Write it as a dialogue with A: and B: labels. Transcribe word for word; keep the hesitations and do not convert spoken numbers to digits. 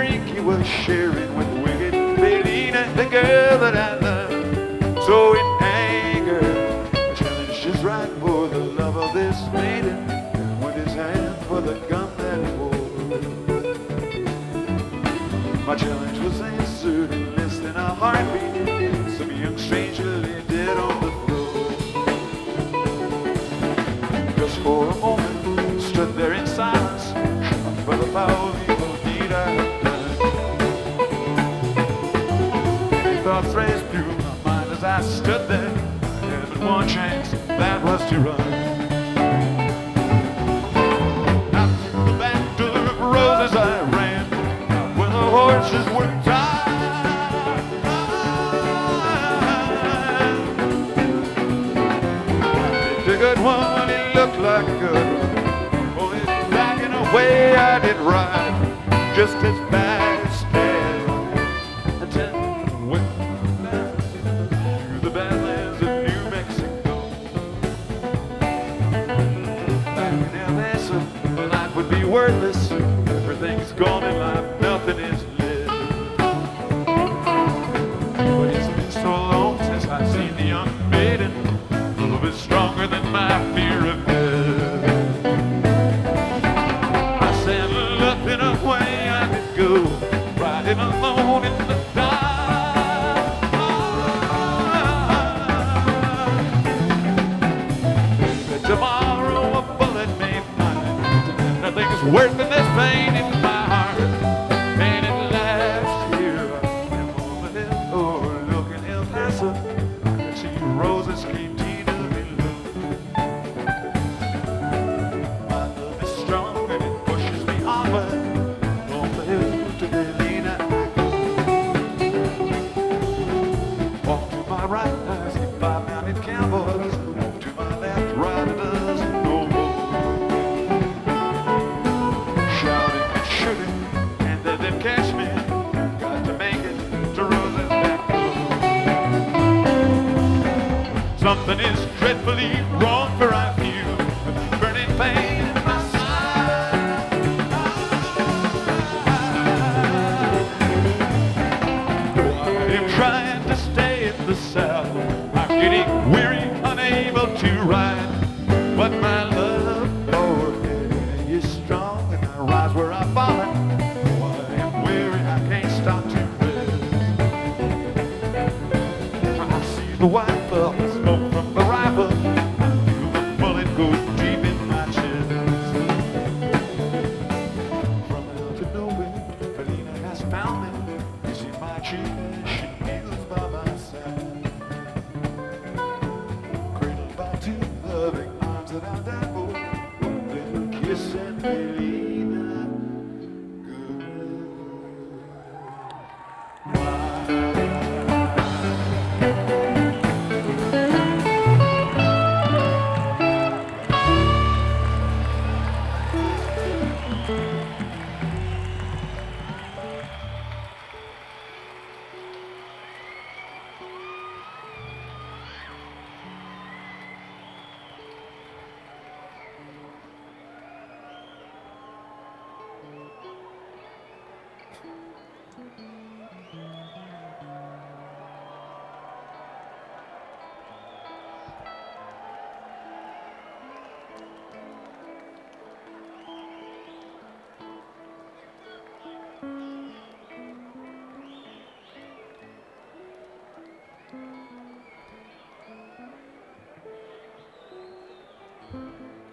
A: drink he was sharing with wicked Felina, the girl that I love. So in anger, I challenged his right for the love of this maiden, with his hand for the gun that he wore. My challenge was answered in less than a heartbeat. Some young stranger lay dead on the floor. Just for a moment, stood there in silence, shocked by the foul evil deed I had done. Many thoughts raced through my mind as I stood there. I had but one chance, that was to run. Out through the back door of roses I ran, where the horses were tied. It's a good one, it looked like a good one. Only back in a way I did ride, just as bad as dead. And then went down through the badlands of New Mexico. Back in El Paso, life would be worthless. Everything's gone in life, nothing is lived. But it's been so long since I've seen the young maiden. Love is stronger than my fear of death. I said nothing away I could go, riding alone in the dark. But tomorrow a bullet may find nothing's worse than this pain in my heart. And at last here I am on the hill overlooking El Paso. I can see roses cantina below. My love is strong and it pushes me onward. On the hill to Delina I go. Walk to my right, I see five mounted cowboys. Walk to my left, right a dozen no more. Shouting and shooting, and then they catch me. Got to make it to Rose's back door. Something is dreadfully wrong, for I feel burning pain in my side. I am trying to stay in the south. I'm getting weary, unable to ride. But my love for me is strong, and I rise where I've fallen. Oh, I am weary, I can't stop to rest. I see the white puff of smoke from the rifle. I feel the bullet go deep in my chest. From hell to nowhere, Felina has found me. You see my cheek, she kneels by my side. Cradled by two loving arms that I'll die for. One little kiss and Felina good.